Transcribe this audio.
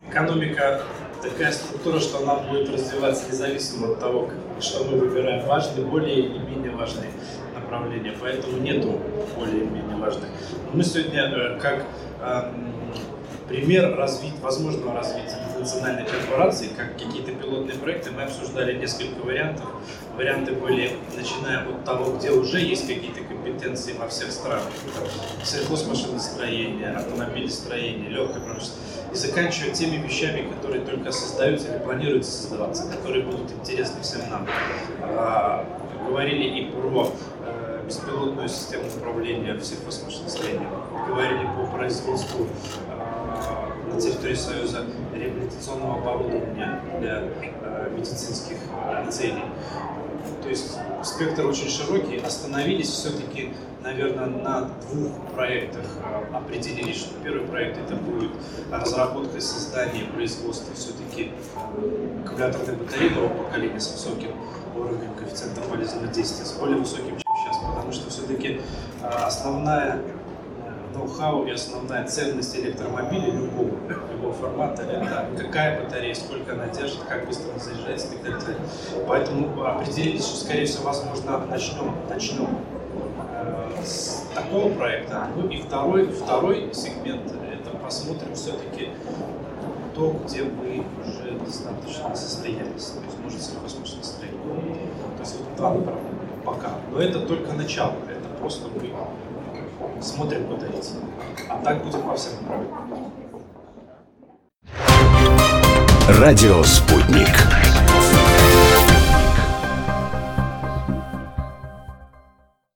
экономика такая структура, что она будет развиваться независимо от того, что мы выбираем важные, более или менее важные направления. Поэтому нету более или менее важных. Мы сегодня как пример возможного развития национальной корпорации, как какие-то пилотные проекты, мы обсуждали несколько вариантов. Варианты были, начиная от того, где уже есть какие-то компетенции во всех странах, сельхозмашиностроение, автомобилестроение, легкое промышленность, и заканчивая теми вещами, которые только создаются или планируются создаваться, которые будут интересны всем нам. Говорили и про беспилотную систему управления в сельхозмашиностроении, говорили по производству на территории Союза реабилитационного оборудования для медицинских целей. То есть спектр очень широкий. Остановились все-таки, наверное, на 2 проектах. Определились, что первый проект это будет разработка и создание производства все-таки аккумуляторной батареи нового поколения с высоким уровнем коэффициента полезного действия, с более высоким, чем сейчас, потому что все-таки основная ноу-хау и основная ценность электромобиля любого формата — это какая батарея, сколько она держит, как быстро она заряжается и так далее. Поэтому определились, что, скорее всего, возможно, начнем с такого проекта. Ну и второй сегмент — это посмотрим все-таки то, где мы уже достаточно состоялись. То есть, может, сельхозмашиностроение. То есть вот 2 направления пока. Но это только начало. Это просто мы смотрим, куда идти. А так будем по всем направлениям. Радио «Спутник».